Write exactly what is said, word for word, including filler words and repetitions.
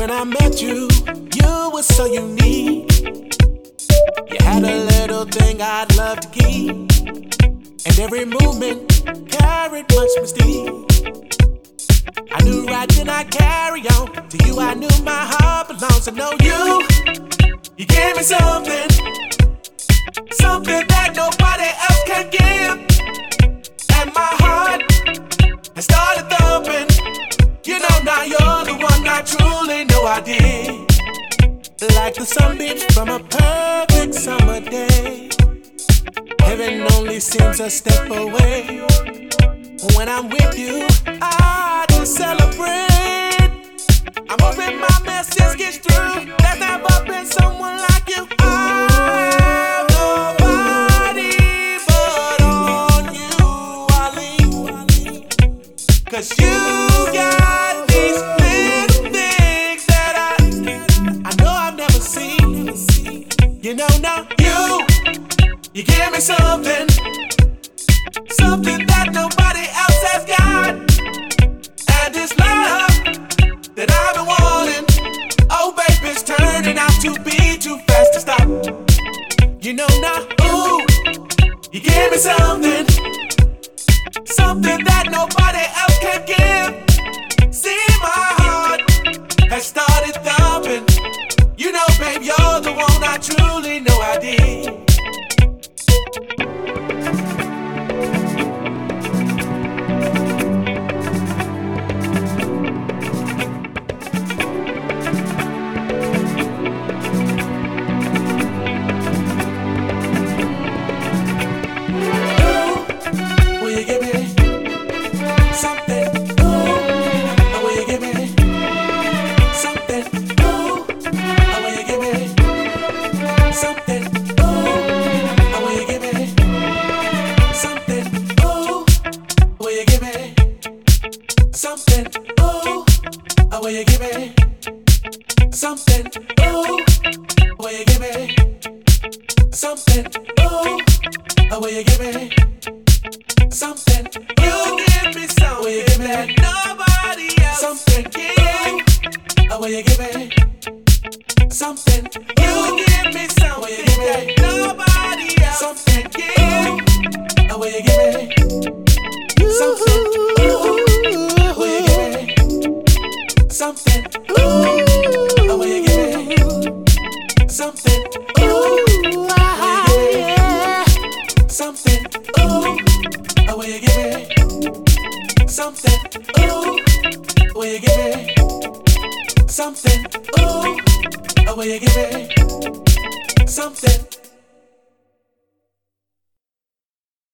When I met you, you were so unique. You had a little thing I'd love to keep, and every movement carried much mystique. I knew right then I'd carry on. To you I knew my heart belongs. I know you, you gave me something, something that nobody else can give. And my heart has started thumping. You know now you're the one I truly know I did. Like the sunbeams from a perfect summer day, heaven only seems a step away. When I'm with you, I just celebrate. I'm hoping my message gets through. There's never been someone like you. I have nobody but on you, I lean. Cause you got these little things that I, I know I've never seen. You know now you, you give me something, something that nobody else has got. And this love that I've been wanting, oh baby, it's turning out to be too fast to stop. You know now, ooh, you give me something, something that nobody else can give. See, my heart has started thumping. You know, babe, you're the one I truly know I did. Something, ooh, oh, will you give me something, ooh, will you give me something, ooh, oh, will you give me something, you give me something, will you give me nobody else, something, ooh, oh, will you give me something, you give me something, will you give me nobody else, something, ooh, oh, will you give me something, ooh, something, ooh, oh, will you give me something, ooh, yeah, something, ooh, oh, will you give me something, ooh, will you give me something, ooh, oh, will you give me something.